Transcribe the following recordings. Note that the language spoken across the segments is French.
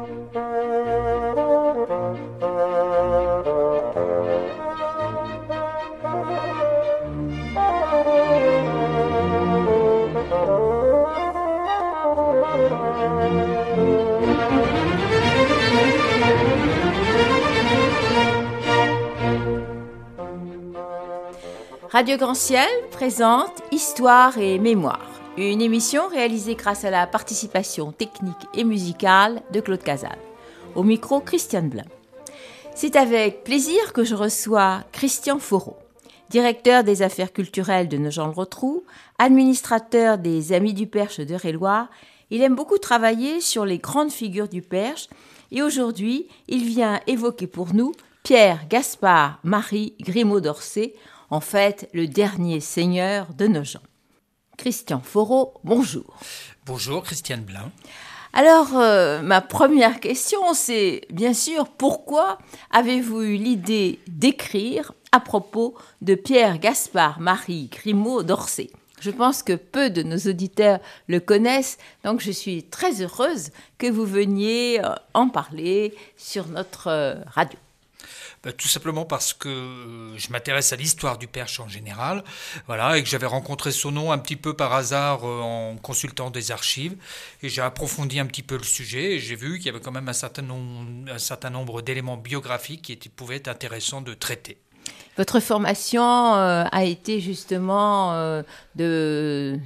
Radio Grand Ciel présente Histoire et Mémoire, une émission réalisée grâce à la participation technique et musicale de Claude Cazal. Au micro, Christiane Blin. C'est avec plaisir que je reçois Christian Foreau, directeur des affaires culturelles de Nogent-le-Rotrou, administrateur des Amis du Perche d'Eure-et-Loir. Il aime beaucoup travailler sur les grandes figures du Perche et aujourd'hui, il vient évoquer pour nous Pierre Gaspard Marie Grimaud d'Orsay, en fait, le dernier seigneur de Nogent. Christian Foreau, bonjour. Bonjour, Christiane Blin. Alors, ma première question, c'est bien sûr, pourquoi avez-vous eu l'idée d'écrire à propos de Pierre Gaspard Marie Grimaud d'Orsay ? Je pense que peu de nos auditeurs le connaissent, donc je suis très heureuse que vous veniez en parler sur notre radio. Tout simplement parce que je m'intéresse à l'histoire du Perche en général, voilà, et que j'avais rencontré son nom un petit peu par hasard en consultant des archives, et j'ai approfondi un petit peu le sujet, et j'ai vu qu'il y avait quand même un certain nombre d'éléments biographiques qui pouvaient être intéressants de traiter. Votre formation a été justement de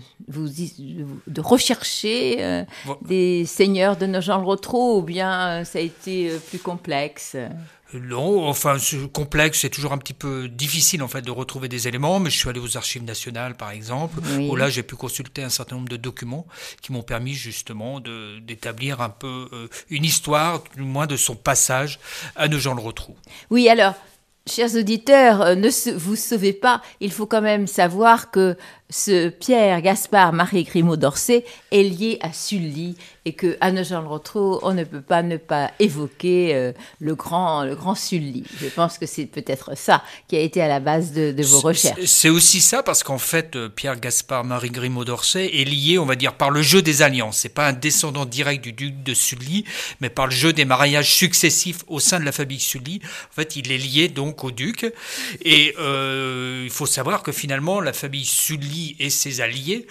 rechercher des seigneurs de Nogent-le-Rotrou, ou bien ça a été plus complexe ? Non, enfin, complexe, c'est toujours un petit peu difficile en fait de retrouver des éléments, mais je suis allé aux archives nationales par exemple, où là j'ai pu consulter un certain nombre de documents qui m'ont permis justement d'établir un peu une histoire, du moins de son passage à Nogent-le-Rotrou. Oui, alors, chers auditeurs, ne vous sauvez pas, il faut quand même savoir que ce Pierre Gaspard Marie Grimaud d'Orsay est lié à Sully et qu'à Nogent-le-Rotrou, on ne peut pas ne pas évoquer le grand Sully. Je pense que c'est peut-être ça qui a été à la base de vos recherches. C'est aussi ça parce qu'en fait, Pierre Gaspard Marie Grimaud d'Orsay est lié, on va dire, par le jeu des alliances. C'est pas un descendant direct du duc de Sully, mais par le jeu des mariages successifs au sein de la famille Sully. En fait, il est lié donc au duc. Et il faut savoir que finalement, la famille Sully et ses alliés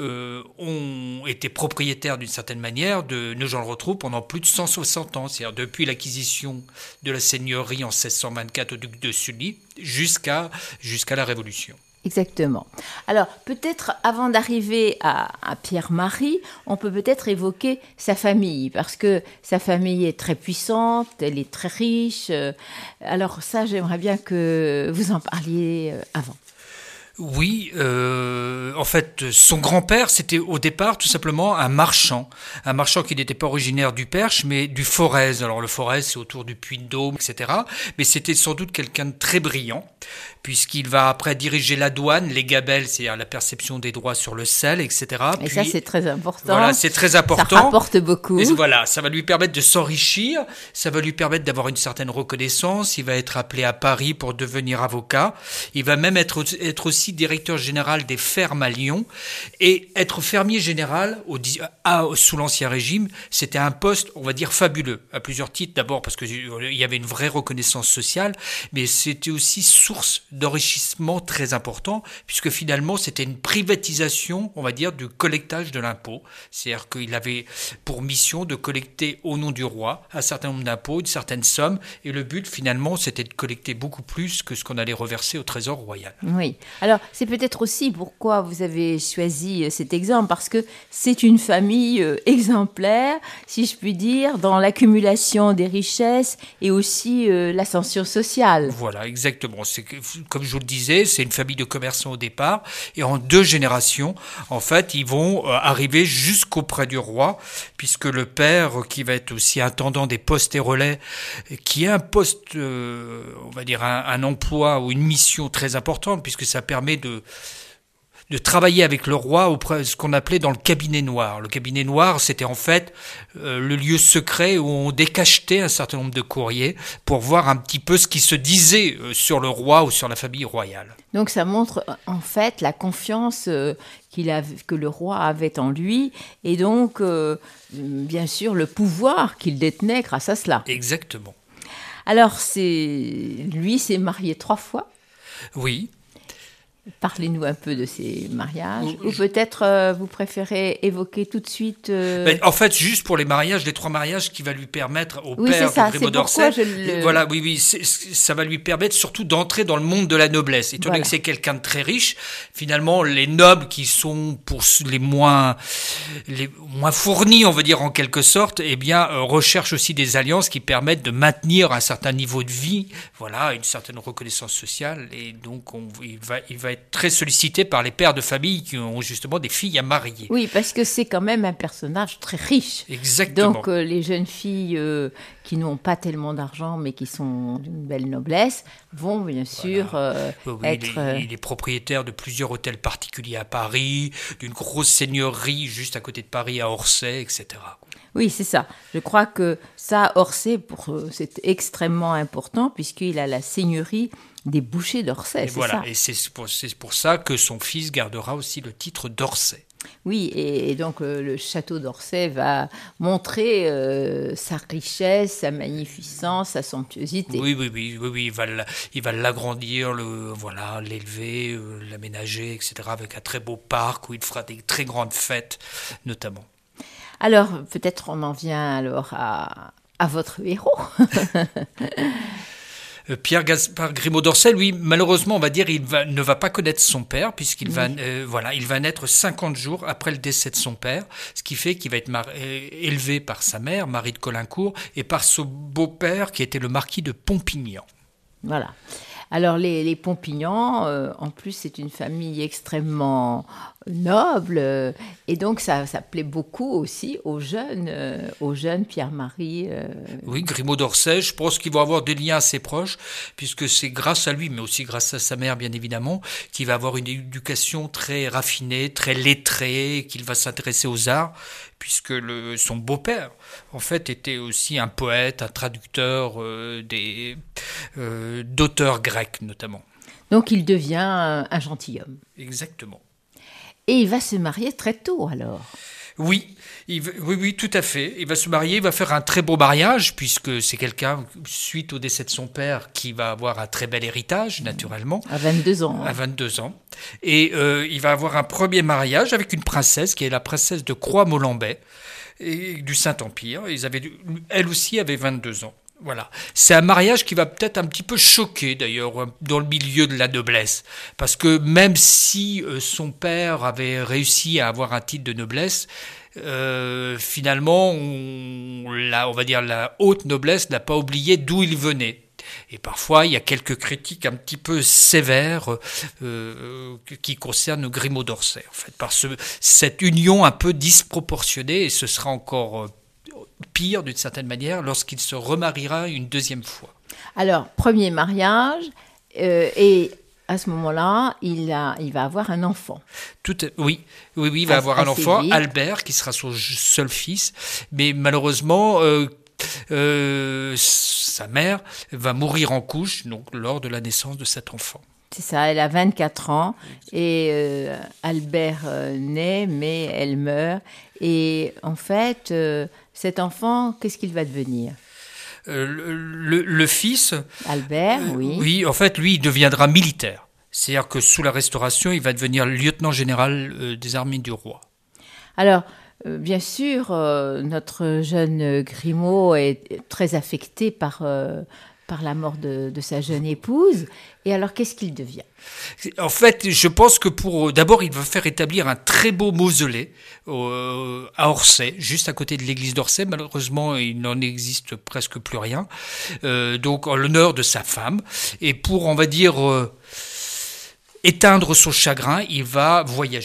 ont été propriétaires d'une certaine manière de Nogent-le-Rotrou pendant plus de 160 ans, c'est-à-dire depuis l'acquisition de la seigneurie en 1624 au duc de Sully jusqu'à la Révolution. Exactement. Alors, peut-être, avant d'arriver à Pierre-Marie, on peut peut-être évoquer sa famille, parce que sa famille est très puissante, elle est très riche. Alors ça, j'aimerais bien que vous en parliez avant. Oui, en fait, son grand-père, c'était au départ tout simplement un marchand qui n'était pas originaire du Perche, mais du Forez. Alors le Forez, c'est autour du Puy-de-Dôme, etc. Mais c'était sans doute quelqu'un de très brillant, puisqu'il va après diriger la douane, les gabelles, c'est-à-dire la perception des droits sur le sel, etc. Et puis, ça, c'est très important. Voilà, c'est très important. Ça rapporte beaucoup. Et voilà, ça va lui permettre de s'enrichir, ça va lui permettre d'avoir une certaine reconnaissance. Il va être appelé à Paris pour devenir avocat. Il va même être aussi directeur général des fermes à Lyon, et être fermier général sous l'Ancien Régime, c'était un poste, on va dire, fabuleux, à plusieurs titres. D'abord parce qu'il y avait une vraie reconnaissance sociale, mais c'était aussi source d'enrichissement très important, puisque finalement c'était une privatisation, on va dire, du collectage de l'impôt. C'est-à-dire qu'il avait pour mission de collecter au nom du roi un certain nombre d'impôts, une certaine somme, et le but finalement c'était de collecter beaucoup plus que ce qu'on allait reverser au trésor royal. Oui, alors c'est peut-être aussi pourquoi vous avez choisi cet exemple, parce que c'est une famille exemplaire, si je puis dire, dans l'accumulation des richesses et aussi l'ascension sociale. Voilà, exactement. Comme je vous le disais, c'est une famille de commerçants au départ, et en 2 générations, en fait, ils vont arriver jusqu'auprès du roi, puisque le père, qui va être aussi intendant des postes et relais, qui est un poste, on va dire un emploi ou une mission très importante, puisque ça permet de travailler avec le roi auprès de ce qu'on appelait dans le cabinet noir. Le cabinet noir, c'était en fait le lieu secret où on décachetait un certain nombre de courriers pour voir un petit peu ce qui se disait sur le roi ou sur la famille royale. Donc ça montre en fait la confiance que le roi avait en lui et donc bien sûr le pouvoir qu'il détenait grâce à cela. Exactement. Alors lui s'est marié 3 fois. Oui. Parlez-nous un peu de ces mariages. Ou peut-être vous préférez évoquer tout de suite... En fait, juste pour les mariages, les 3 mariages qui va lui permettre au père de Grimaud d'Orsay, voilà, ça va lui permettre surtout d'entrer dans le monde de la noblesse. Étant donné que c'est quelqu'un de très riche, finalement, les nobles qui sont pour les moins fournis, on va dire en quelque sorte, eh bien, recherchent aussi des alliances qui permettent de maintenir un certain niveau de vie, voilà, une certaine reconnaissance sociale, et donc il va être très sollicité par les pères de famille qui ont justement des filles à marier. Oui, parce que c'est quand même un personnage très riche. Exactement. Donc les jeunes filles qui n'ont pas tellement d'argent mais qui sont d'une belle noblesse vont bien sûr être... Il est propriétaire de plusieurs hôtels particuliers à Paris, d'une grosse seigneurie juste à côté de Paris à Orsay, etc. Oui, c'est ça. Je crois que ça, Orsay, c'est extrêmement important puisqu'il a la seigneurie des Bouchers d'Orsay, c'est ça. Et c'est pour ça que son fils gardera aussi le titre d'Orsay. Oui, et donc le château d'Orsay va montrer sa richesse, sa magnificence, sa somptuosité. Oui, il va l'agrandir, l'élever, l'aménager, etc. avec un très beau parc où il fera des très grandes fêtes, notamment. Alors, peut-être on en vient alors à votre héros. Pierre-Gaspard Grimaud d'Orsay, lui, malheureusement, on va dire, ne va pas connaître son père, puisqu'il va naître 50 jours après le décès de son père, ce qui fait qu'il va être élevé par sa mère, Marie de Caulaincourt, et par son beau-père, qui était le marquis de Pompignan. Voilà. Alors les Pompignan, en plus c'est une famille extrêmement noble et donc ça plaît beaucoup aussi aux jeunes Pierre-Marie. Oui, Grimaud d'Orsay, je pense qu'ils vont avoir des liens assez proches puisque c'est grâce à lui, mais aussi grâce à sa mère bien évidemment, qu'il va avoir une éducation très raffinée, très lettrée, qu'il va s'intéresser aux arts puisque son beau-père en fait était aussi un poète, un traducteur d'auteurs grecs notamment. Donc il devient un gentilhomme. Exactement. Et il va se marier très tôt alors. Oui, tout à fait. Il va se marier, il va faire un très beau mariage, puisque c'est quelqu'un, suite au décès de son père, qui va avoir un très bel héritage, naturellement. À 22 ans. À 22 ans. Et il va avoir un premier mariage avec une princesse, qui est la princesse de Croix-Molambais, du Saint-Empire. Elle aussi avait 22 ans. Voilà. C'est un mariage qui va peut-être un petit peu choquer d'ailleurs dans le milieu de la noblesse, parce que même si son père avait réussi à avoir un titre de noblesse, finalement, on va dire la haute noblesse n'a pas oublié d'où il venait. Et parfois, il y a quelques critiques un petit peu sévères qui concernent Grimaud d'Orsay, en fait, par cette union un peu disproportionnée, et ce sera encore pire d'une certaine manière lorsqu'il se remariera une deuxième fois. Alors, premier mariage, et à ce moment-là, il va avoir un enfant. Oui, il va avoir un enfant, vite. Albert, qui sera son seul fils, mais malheureusement, sa mère va mourir en couche donc, lors de la naissance de cet enfant. C'est ça, elle a 24 ans et Albert naît, mais elle meurt. Et en fait, cet enfant, qu'est-ce qu'il va devenir ? Le fils... Albert, oui. Oui, en fait, lui, il deviendra militaire. C'est-à-dire que sous la Restauration, il va devenir lieutenant général des armées du roi. Alors, bien sûr, notre jeune Grimaud est très affecté par la mort de sa jeune épouse. Et alors, qu'est-ce qu'il devient ? En fait, je pense que d'abord, il va faire établir un très beau mausolée à Orsay, juste à côté de l'église d'Orsay. Malheureusement, il n'en existe presque plus rien. Donc, en l'honneur de sa femme. Et pour, on va dire, éteindre son chagrin, il va voyager.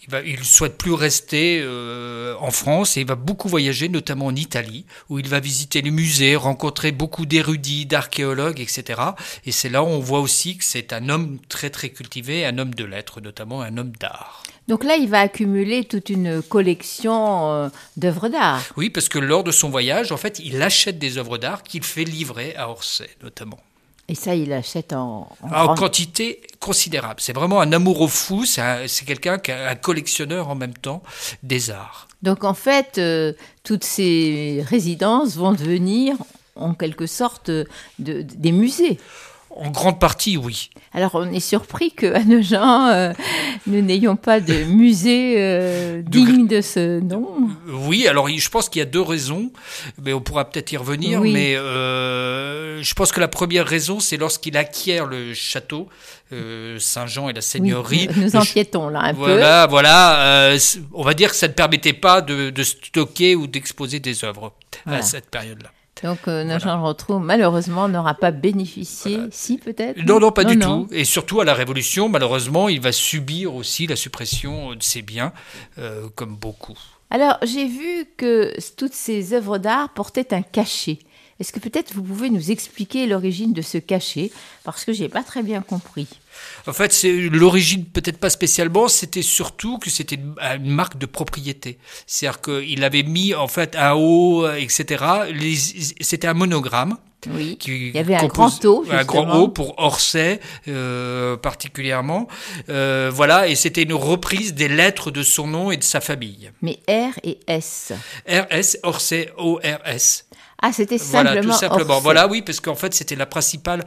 Il souhaite plus rester en France et il va beaucoup voyager, notamment en Italie, où il va visiter les musées, rencontrer beaucoup d'érudits, d'archéologues, etc. Et c'est là où on voit aussi que c'est un homme très très cultivé, un homme de lettres, notamment un homme d'art. Donc là, il va accumuler toute une collection d'œuvres d'art. Oui, parce que lors de son voyage, en fait, il achète des œuvres d'art qu'il fait livrer à Orsay, notamment. Et ça, il achète en quantité considérable. C'est vraiment un amoureux fou, c'est quelqu'un qui est un collectionneur en même temps des arts. Donc en fait, toutes ces résidences vont devenir en quelque sorte des musées. En grande partie, oui. Alors, on est surpris qu'à Nogent, nous n'ayons pas de musée digne de ce nom. Oui, alors je pense qu'il y a 2 raisons, mais on pourra peut-être y revenir. Oui. Mais je pense que la première raison, c'est lorsqu'il acquiert le château Saint-Jean et la seigneurie. Oui, nous empiétons là un peu. Voilà. On va dire que ça ne permettait pas de stocker ou d'exposer des œuvres à cette période-là. Donc, Nogent-le-Rotrou, malheureusement, n'aura pas bénéficié, si peut-être. Non, pas du tout. Et surtout à la Révolution, malheureusement, il va subir aussi la suppression de ses biens, comme beaucoup. Alors, j'ai vu que toutes ces œuvres d'art portaient un cachet. Est-ce que peut-être vous pouvez nous expliquer l'origine de ce cachet? Parce que je n'ai pas très bien compris. En fait, c'est l'origine, peut-être pas spécialement, c'était surtout que c'était une marque de propriété. C'est-à-dire qu'il avait mis, en fait, un haut, etc. C'était un monogramme. Oui, il y avait un grand O, justement. Un grand O pour Orsay, particulièrement. Voilà, et c'était une reprise des lettres de son nom et de sa famille. Mais R et S. R-S, Orsay, O-R-S. Ah, c'était simplement Voilà, tout simplement. Orsay. Voilà, oui, parce qu'en fait, c'était la principale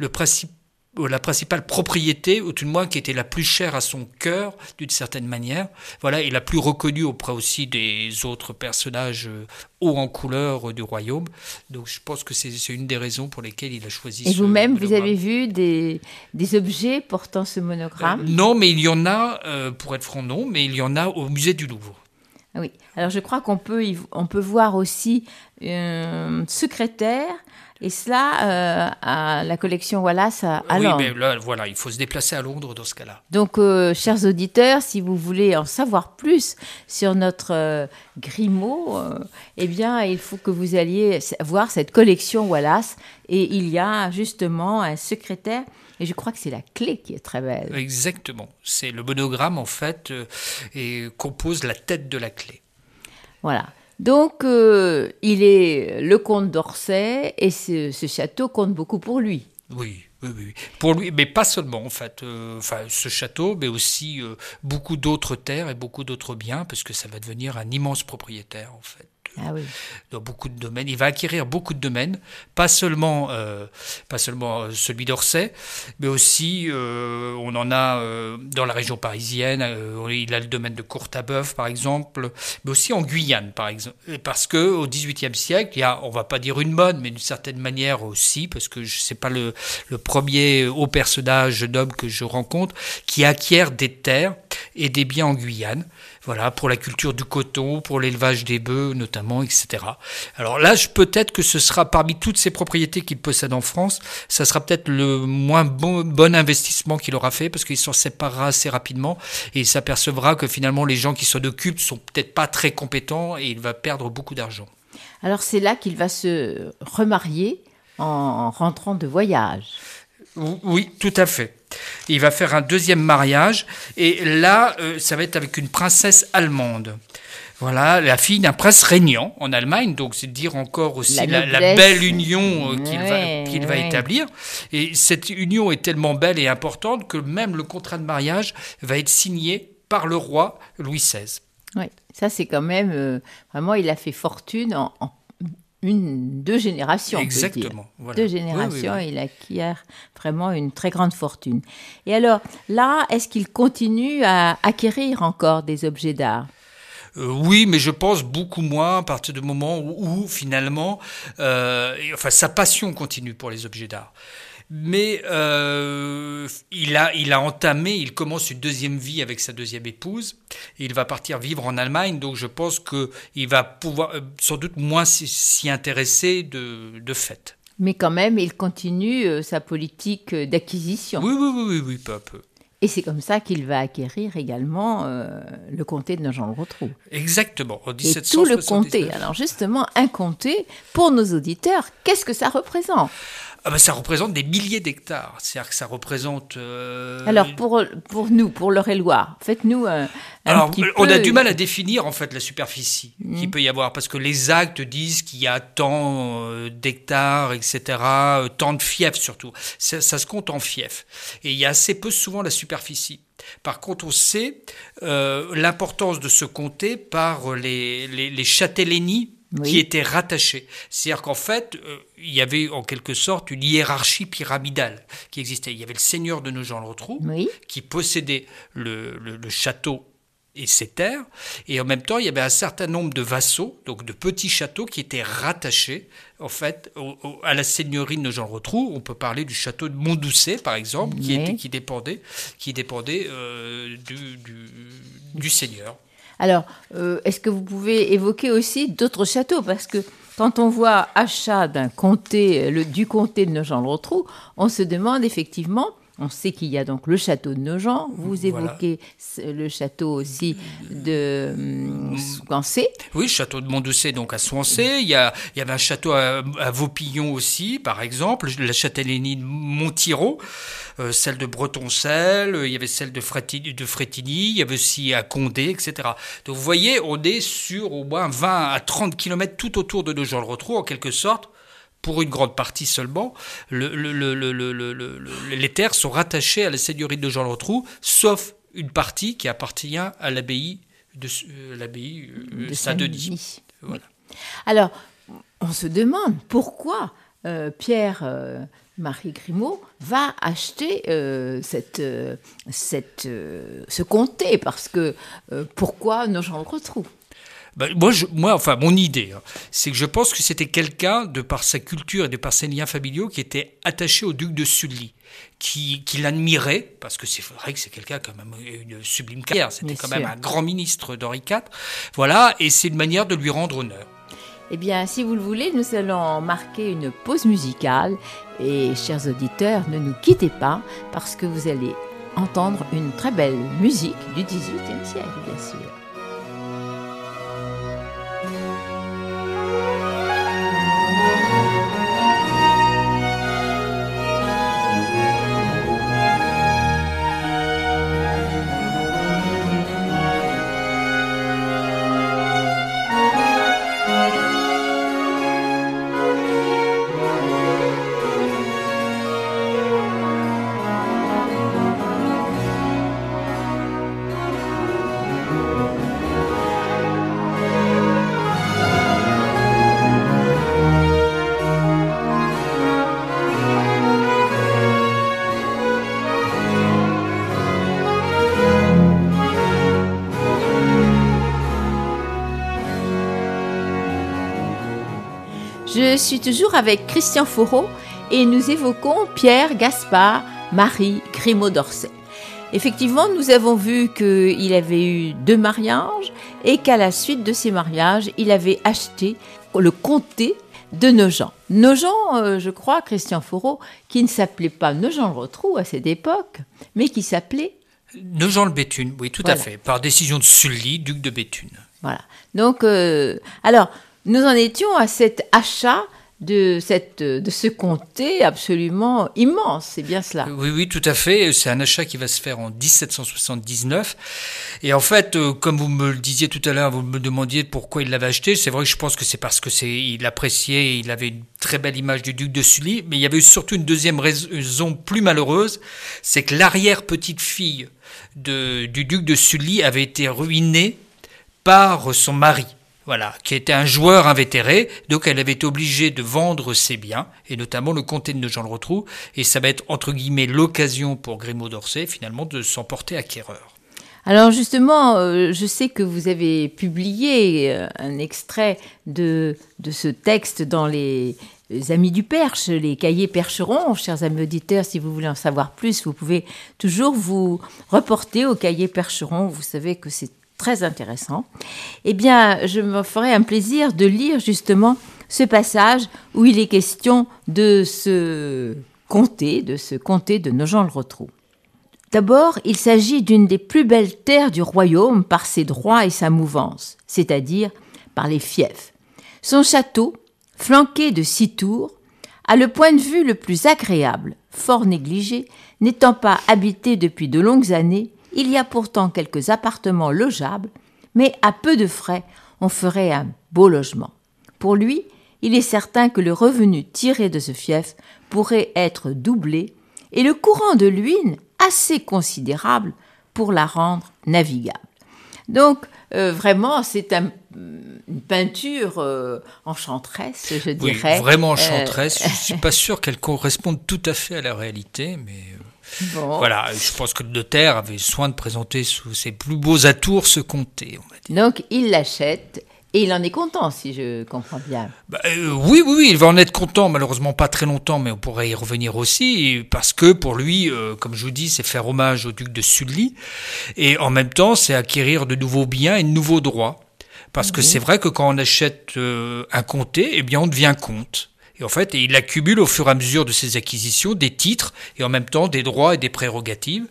propriété, ou tout le moins qui était la plus chère à son cœur, d'une certaine manière. Voilà, et la plus reconnue auprès aussi des autres personnages hauts en couleur du royaume. Donc je pense que c'est une des raisons pour lesquelles il a choisi ce Et vous-même, vous monogramme. avez vu des objets portant ce monogramme? Non, mais il y en a, pour être franc, non, mais il y en a au musée du Louvre. Oui, alors je crois qu'on peut voir aussi un secrétaire, et cela à la collection Wallace à Londres. Oui, mais là, voilà, il faut se déplacer à Londres dans ce cas-là. Donc, chers auditeurs, si vous voulez en savoir plus sur notre Grimaud, eh bien, il faut que vous alliez voir cette collection Wallace. Et il y a justement un secrétaire, et je crois que c'est la clé qui est très belle. Exactement. C'est le monogramme, en fait, et compose la tête de la clé. Voilà. Donc, il est le comte d'Orsay, et ce château compte beaucoup pour lui. Oui. Pour lui, mais pas seulement, en fait. Ce château, mais aussi beaucoup d'autres terres et beaucoup d'autres biens, parce que ça va devenir un immense propriétaire, en fait. Ah oui. Dans beaucoup de domaines. Il va acquérir beaucoup de domaines, pas seulement celui d'Orsay, mais aussi on en a dans la région parisienne. Il a le domaine de Courtabœuf, par exemple, mais aussi en Guyane, par exemple. Parce que au XVIIIe siècle, il y a, on va pas dire une mode, mais d'une certaine manière aussi, parce que c'est pas le premier haut personnage d'homme que je rencontre qui acquiert des terres et des biens en Guyane. Voilà, pour la culture du coton, pour l'élevage des bœufs notamment, etc. Alors là, peut-être que ce sera parmi toutes ces propriétés qu'il possède en France, ça sera peut-être le moins bon investissement qu'il aura fait, parce qu'il s'en séparera assez rapidement et il s'apercevra que finalement les gens qui s'en occupent sont peut-être pas très compétents et il va perdre beaucoup d'argent. Alors c'est là qu'il va se remarier en rentrant de voyage. Oui, tout à fait. Il va faire un deuxième mariage et là, ça va être avec une princesse allemande. Voilà, la fille d'un prince régnant en Allemagne, donc c'est dire encore aussi la belle union qu'il va établir. Et cette union est tellement belle et importante que même le contrat de mariage va être signé par le roi Louis XVI. Oui, ça c'est quand même, vraiment, il a fait fortune en 2 générations. Exactement. Voilà. 2 générations, oui. Il acquiert vraiment une très grande fortune. Et alors, là, est-ce qu'il continue à acquérir encore des objets d'art ? Oui, mais je pense beaucoup moins à partir du moment où finalement, sa passion continue pour les objets d'art. Mais il commence une deuxième vie avec sa deuxième épouse. Et il va partir vivre en Allemagne, donc je pense qu'il va pouvoir sans doute moins s'y intéresser de fait. Mais quand même, il continue sa politique d'acquisition. Oui, peu à peu. Et c'est comme ça qu'il va acquérir également le comté de Nogent-le-Rotrou. Exactement, en Et 1779. tout le comté. Alors justement, un comté, pour nos auditeurs, qu'est-ce que ça représente ? Ça représente des milliers d'hectares. C'est-à-dire que ça représente... Alors, pour nous, pour l'Eure-et-Loir, faites-nous un petit peu... On a du mal à définir, en fait, la superficie qu'il peut y avoir, parce que les actes disent qu'il y a tant d'hectares, etc., tant de fiefs, surtout. Ça se compte en fiefs. Et il y a assez peu souvent la superficie. Par contre, on sait l'importance de ce comté par les châtellenies qui étaient rattachés. C'est-à-dire qu'en fait, il y avait en quelque sorte une hiérarchie pyramidale qui existait. Il y avait le seigneur de Nogent-le-Rotrou qui possédait le château et ses terres, et en même temps, il y avait un certain nombre de vassaux, donc de petits châteaux qui étaient rattachés en fait à la seigneurie de Nogent-le-Rotrou. On peut parler du château de Montdoucet, par exemple, qui dépendait du seigneur. Alors, est-ce que vous pouvez évoquer aussi d'autres châteaux ? Parce que quand on voit achat d'un comté, du comté de Nogent-le-Rotrou, on se demande effectivement, on sait qu'il y a donc le château de Nogent, vous évoquez le château aussi de Swansea. Oui, le château de Montdoucet, donc à Swansea. Il y avait un château à Vaupillon aussi, par exemple, la châtellenie de Montirault, celle de Bretoncelle, il y avait celle de Frétigny, il y avait aussi à Condé, etc. Donc vous voyez, on est sur au moins 20 à 30 kilomètres tout autour de Nogent-le-Rotrou, en quelque sorte. Pour une grande partie seulement, les terres sont rattachées à la seigneurie de Nogent-le-Rotrou, sauf une partie qui appartient à l'abbaye de Saint-Denis. Voilà. Alors, on se demande pourquoi Pierre-Marie Grimaud va acheter ce comté, parce que pourquoi Nogent-le-Rotrou ? Mon idée, c'est que je pense que c'était quelqu'un, de par sa culture et de par ses liens familiaux, qui était attaché au duc de Sully, qui l'admirait, parce que c'est vrai que c'est quelqu'un qui a quand même une sublime carrière, c'était quand même un grand ministre d'Henri IV, voilà, et c'est une manière de lui rendre honneur. Eh bien, si vous le voulez, nous allons marquer une pause musicale, et chers auditeurs, ne nous quittez pas, parce que vous allez entendre une très belle musique du XVIIIe siècle, bien sûr. Je suis toujours avec Christian Foreau et nous évoquons Pierre Gaspard Marie Grimaud d'Orsay. Effectivement, nous avons vu qu'il avait eu 2 mariages et qu'à la suite de ces mariages, il avait acheté le comté de Nogent. Nogent, je crois, Christian Foreau, qui ne s'appelait pas Nogent-le-Rotrou à cette époque, mais qui s'appelait... Nogent-le-Béthune, oui, tout à fait, par décision de Sully, duc de Béthune. Voilà. Donc, alors, nous en étions à cet achat de ce comté absolument immense, c'est bien cela. Oui, tout à fait. C'est un achat qui va se faire en 1779. Et en fait, comme vous me le disiez tout à l'heure, vous me demandiez pourquoi il l'avait acheté. C'est vrai que je pense que c'est parce que il appréciait, il avait une très belle image du duc de Sully. Mais il y avait surtout une deuxième raison plus malheureuse, c'est que l'arrière-petite-fille du duc de Sully avait été ruinée par son mari. Voilà, qui était un joueur invétéré, donc elle avait été obligée de vendre ses biens, et notamment le comté de Nogent-le-Rotrou, et ça va être entre guillemets l'occasion pour Grimaud d'Orsay finalement de s'en porter acquéreur. Alors justement, je sais que vous avez publié un extrait de ce texte dans les Amis du Perche, les cahiers Percheron. Chers amis auditeurs, si vous voulez en savoir plus, vous pouvez toujours vous reporter aux cahiers Percheron. Vous savez que c'est très intéressant. Eh bien, je me ferai un plaisir de lire justement ce passage où il est question de ce comté de Nogent-le-Rotrou. D'abord, il s'agit d'une des plus belles terres du royaume par ses droits et sa mouvance, c'est-à-dire par les fiefs. Son château, flanqué de 6 tours, a le point de vue le plus agréable, fort négligé, n'étant pas habité depuis de longues années, il y a pourtant quelques appartements logeables, mais à peu de frais, on ferait un beau logement. Pour lui, il est certain que le revenu tiré de ce fief pourrait être doublé et le courant de l'huile assez considérable pour la rendre navigable. Donc, vraiment, c'est une peinture enchanteresse, je dirais. Oui, vraiment enchanteresse. Je ne suis pas sûr qu'elle corresponde tout à fait à la réalité, mais bon. Voilà, je pense que le notaire avait soin de présenter sous ses plus beaux atours ce comté, on va dire. Donc, il l'achète. Et il en est content, si je comprends bien. Oui, il va en être content, malheureusement pas très longtemps, mais on pourrait y revenir aussi, parce que pour lui, comme je vous dis, c'est faire hommage au duc de Sully, et en même temps, c'est acquérir de nouveaux biens et de nouveaux droits. Parce que c'est vrai que quand on achète un comté, eh bien on devient comte. Et en fait, il accumule au fur et à mesure de ses acquisitions des titres, et en même temps des droits et des prérogatives.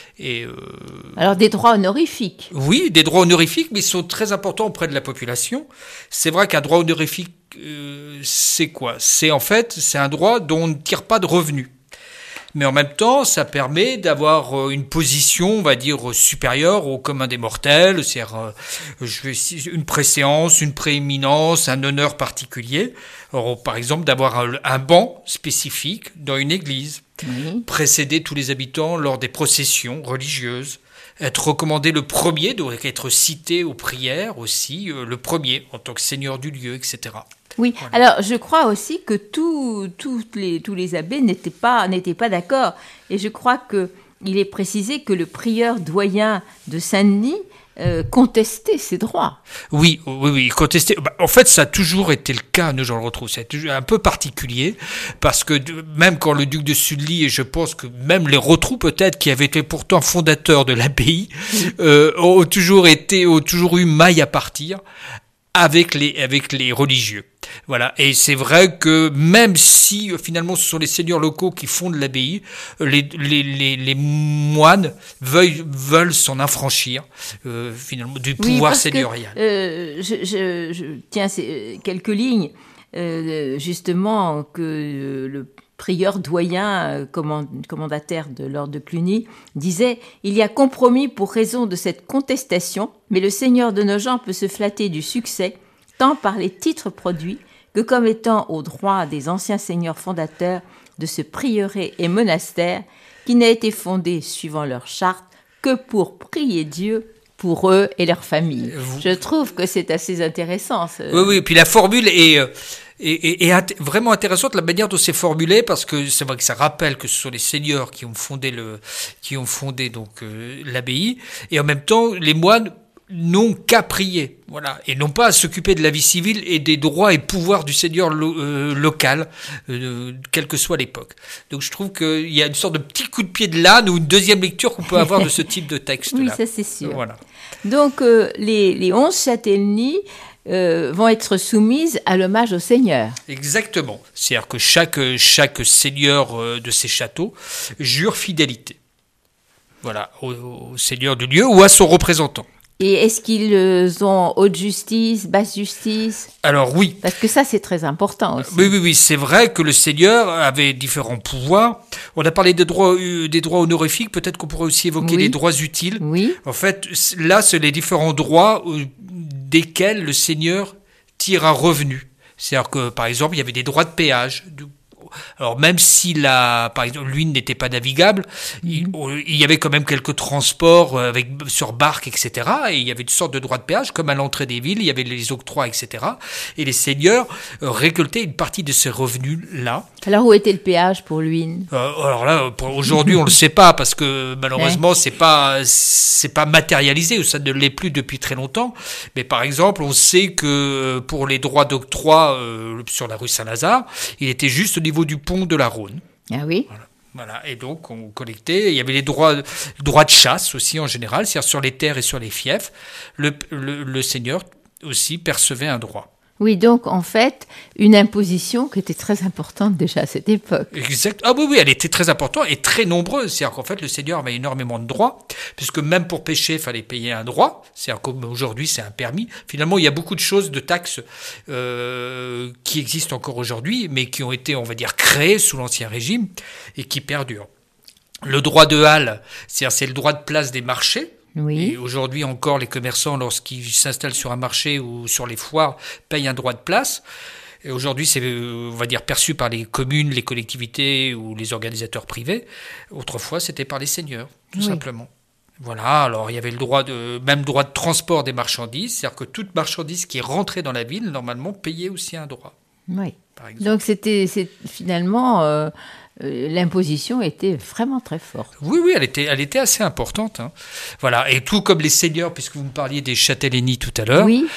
Alors des droits honorifiques. Oui, des droits honorifiques, mais ils sont très importants auprès de la population. C'est vrai qu'un droit honorifique, c'est quoi ? C'est un droit dont on ne tire pas de revenus. Mais en même temps, ça permet d'avoir une position, on va dire, supérieure au commun des mortels, c'est-à-dire une préséance, une prééminence, un honneur particulier. Alors, par exemple, d'avoir un banc spécifique dans une église, précéder tous les habitants lors des processions religieuses, être recommandé le premier, donc être cité aux prières aussi, le premier en tant que seigneur du lieu, etc. Oui, voilà. Alors je crois aussi que tous les abbés n'étaient pas d'accord. Et je crois qu'il est précisé que le prieur doyen de Saint-Denis contestait ses droits. Oui, contestait. En fait, ça a toujours été le cas, je le retrouve. C'est toujours un peu particulier, parce que même quand le duc de Sully, et je pense que même les Rotrou peut-être, qui avaient été pourtant fondateurs de l'abbaye, ont toujours eu maille à partir avec les religieux. Voilà. Et c'est vrai que même si finalement ce sont les seigneurs locaux qui fondent l'abbaye, les moines veulent s'en affranchir finalement du pouvoir seigneurial. Je tiens quelques lignes justement que le prieur doyen, commandataire de l'ordre de Cluny, disait « Il y a compromis pour raison de cette contestation, mais le seigneur de Nogent peut se flatter du succès, tant par les titres produits que comme étant au droit des anciens seigneurs fondateurs de ce prieuré et monastère qui n'a été fondé, suivant leur charte, que pour prier Dieu pour eux et leurs familles. » Je trouve que c'est assez intéressant. Oui, et puis la formule est vraiment intéressante, la manière dont c'est formulé, parce que c'est vrai que ça rappelle que ce sont les seigneurs qui ont fondé l'abbaye, et en même temps les moines n'ont qu'à prier, voilà, et non pas à s'occuper de la vie civile et des droits et pouvoirs du seigneur local, quelle que soit l'époque. Donc je trouve qu'il y a une sorte de petit coup de pied de l'âne ou une deuxième lecture qu'on peut avoir de ce type de texte-là. Oui, ça c'est sûr. Voilà. Donc les 11 châtellenies vont être soumises à l'hommage au seigneur. Exactement. C'est-à-dire que chaque seigneur de ces châteaux jure fidélité. Voilà, au seigneur du lieu ou à son représentant. Et est-ce qu'ils ont haute justice, basse justice ? Alors oui. Parce que ça, c'est très important aussi. Oui, c'est vrai que le seigneur avait différents pouvoirs. On a parlé des droits honorifiques, peut-être qu'on pourrait aussi évoquer les droits utiles. Oui. En fait, là, c'est les différents droits desquels le seigneur tire un revenu. C'est-à-dire que, par exemple, il y avait des droits de péage. Alors même si par exemple, l'Huisne n'était pas navigable, il y avait quand même quelques transports sur barque, etc. Et il y avait une sorte de droit de péage, comme à l'entrée des villes, il y avait les octrois, etc. Et les seigneurs récoltaient une partie de ces revenus-là. Alors où était le péage pour l'Huisne ? Alors là, aujourd'hui, on le sait pas, parce que malheureusement, c'est pas matérialisé, ou ça ne l'est plus depuis très longtemps. Mais par exemple, on sait que pour les droits d'octroi sur la rue Saint-Lazare, il était juste au niveau du pont de la Rhône. Ah oui. Voilà. Et donc on collectait. Il y avait les droits de chasse aussi en général, c'est-à-dire sur les terres et sur les fiefs. Le seigneur aussi percevait un droit. Oui, donc en fait, une imposition qui était très importante déjà à cette époque. Exact. Ah oui, elle était très importante et très nombreuse. C'est-à-dire qu'en fait, le seigneur avait énormément de droits, puisque même pour pêcher, il fallait payer un droit. C'est-à-dire qu'aujourd'hui, c'est un permis. Finalement, il y a beaucoup de choses, de taxes qui existent encore aujourd'hui, mais qui ont été, on va dire, créées sous l'Ancien Régime et qui perdurent. Le droit de halle, c'est le droit de place des marchés. Oui. Et aujourd'hui encore, les commerçants, lorsqu'ils s'installent sur un marché ou sur les foires, payent un droit de place. Et aujourd'hui, c'est, on va dire, perçu par les communes, les collectivités ou les organisateurs privés. Autrefois, c'était par les seigneurs, tout simplement. Voilà, alors il y avait le droit même droit de transport des marchandises, c'est-à-dire que toute marchandise qui rentrait dans la ville, normalement, payait aussi un droit. Oui. Par exemple. Donc finalement, l'imposition était vraiment très forte. Oui, elle était assez importante. Hein. Voilà, et tout comme les seigneurs, puisque vous me parliez des châtellenies tout à l'heure, oui.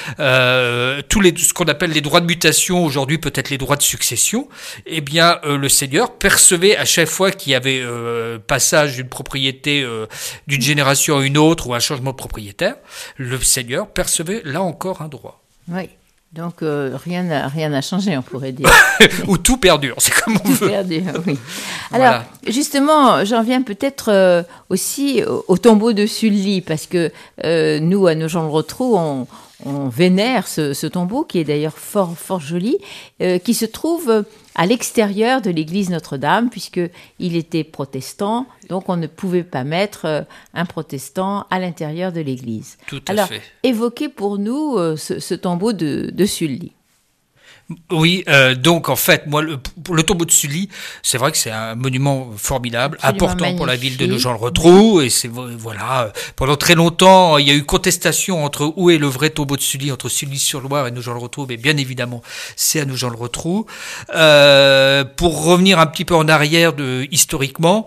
Ce qu'on appelle les droits de mutation, aujourd'hui peut-être les droits de succession, eh bien le seigneur percevait à chaque fois qu'il y avait passage d'une propriété d'une génération à une autre ou un changement de propriétaire, le seigneur percevait là encore un droit. Oui. Donc rien n'a changé, on pourrait dire. Ou tout perdure, c'est comme on veut. Tout perdure, oui. Alors, justement, j'en viens peut-être aussi au tombeau de Sully, parce que nous, à Nogent-le-Rotrou, on vénère ce tombeau, qui est d'ailleurs fort joli, qui se trouve à l'extérieur de l'église Notre-Dame, puisqu'il était protestant, donc on ne pouvait pas mettre un protestant à l'intérieur de l'église. Tout à fait. Évoquez pour nous ce tombeau de Sully. Oui, donc en fait, moi, le tombeau de Sully, c'est vrai que c'est un monument formidable, absolument important magnifique. Pour la ville de Nogent-le-Rotrou, et c'est voilà, pendant très longtemps, il y a eu contestation entre où est le vrai tombeau de Sully, entre Sully-sur-Loire et Nogent-le-Rotrou, mais bien évidemment, c'est à Nogent-le-Rotrou. Pour revenir un petit peu en arrière historiquement,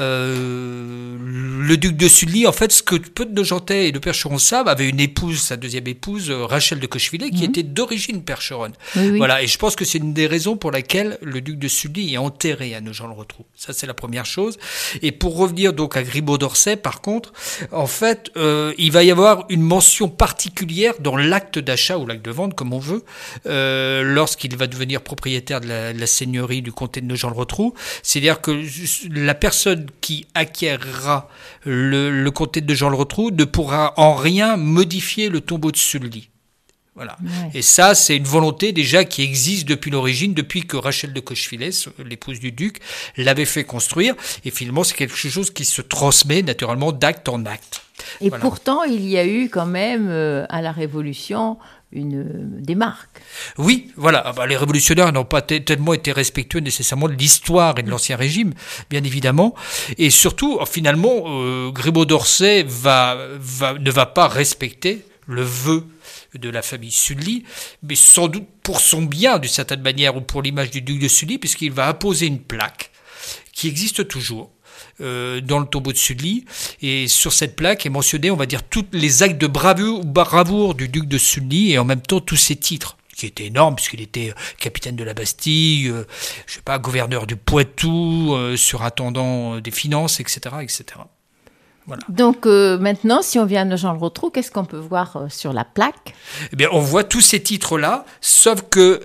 le duc de Sully, en fait, ce que peu de Nogentais et de Percherons savent, avait une épouse, sa deuxième épouse, Rachel de Cochefilet, qui était d'origine percheronne. Oui. Voilà, et je pense que c'est une des raisons pour laquelle le duc de Sully est enterré à Nogent-le-Rotrou. Ça, c'est la première chose. Et pour revenir donc à Grimaud d'Orsay, par contre, en fait, il va y avoir une mention particulière dans l'acte d'achat ou l'acte de vente, comme on veut, lorsqu'il va devenir propriétaire de la seigneurie du comté de Nogent-le-Rotrou. C'est-à-dire que la personne qui acquérera le comté de Nogent-le-Rotrou ne pourra en rien modifier le tombeau de Sully. Voilà. Ouais. Et ça, c'est une volonté déjà qui existe depuis l'origine, depuis que Rachel de Cochefilet, l'épouse du duc, l'avait fait construire. Et finalement, c'est quelque chose qui se transmet naturellement d'acte en acte. Et voilà. Pourtant, il y a eu quand même, à la Révolution, des marques. Oui, voilà. Les révolutionnaires n'ont pas tellement été respectueux nécessairement de l'histoire et de l'Ancien Régime, bien évidemment. Et surtout, finalement, Grimaud d'Orsay ne va pas respecter le vœu de la famille Sully, mais sans doute pour son bien, d'une certaine manière, ou pour l'image du duc de Sully, puisqu'il va apposer une plaque qui existe toujours dans le tombeau de Sully, et sur cette plaque est mentionné, on va dire, tous les actes de bravoure du duc de Sully, et en même temps tous ses titres, qui étaient énormes, puisqu'il était capitaine de la Bastille, gouverneur du Poitou, surintendant des finances, etc., etc. Voilà. Donc maintenant, si on vient à Nogent-le-Rotrou, qu'est-ce qu'on peut voir sur la plaque ? Eh bien, on voit tous ces titres-là, sauf que,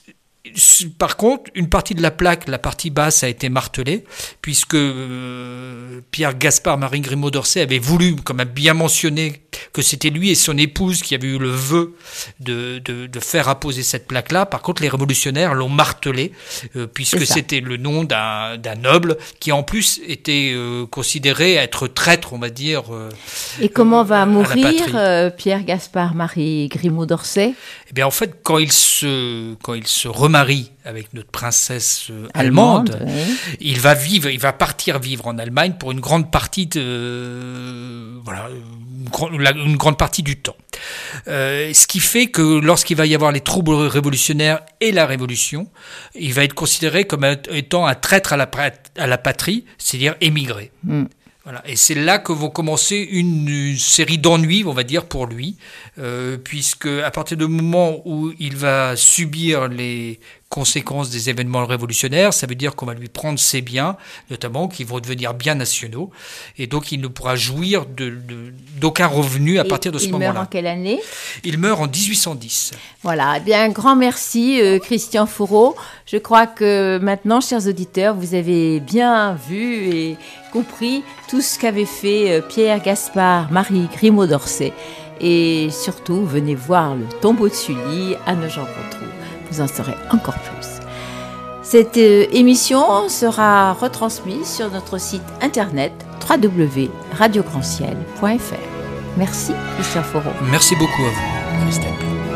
par contre, une partie de la plaque, la partie basse, a été martelée, puisque Pierre Gaspard Marie Grimaud d'Orsay avait voulu, comme a bien mentionné, que c'était lui et son épouse qui avaient eu le vœu de faire apposer cette plaque-là. Par contre, les révolutionnaires l'ont martelée, puisque c'était le nom d'un noble qui, en plus, était considéré être traître, on va dire. Et comment va mourir Pierre Gaspard Marie Grimaud d'Orsay ? Eh bien, en fait, quand il se remarie avec notre princesse allemande, oui. il va partir vivre en Allemagne pour une grande partie une grande partie du temps. Ce qui fait que lorsqu'il va y avoir les troubles révolutionnaires et la Révolution, il va être considéré comme étant un traître à la patrie, c'est-à-dire émigré. Voilà. Et c'est là que vont commencer une série d'ennuis, on va dire, pour lui, puisque à partir du moment où il va subir les conséquence des événements révolutionnaires. Ça veut dire qu'on va lui prendre ses biens, notamment qui vont devenir biens nationaux, et donc il ne pourra jouir d'aucun revenu à partir de ce moment-là. Il meurt en quelle année ? Il meurt en 1810. Voilà, eh bien, un grand merci Christian Fourreau. Je crois que maintenant, chers auditeurs, vous avez bien vu et compris tout ce qu'avait fait Pierre Gaspard Marie Grimaud d'Orsay. Et surtout, venez voir le tombeau de Sully à Nogent-Controu. Vous en saurez encore plus. Cette émission sera retransmise sur notre site internet www.radiograndciel.fr. Merci Christian Fourreau. Merci beaucoup à vous, Christelle.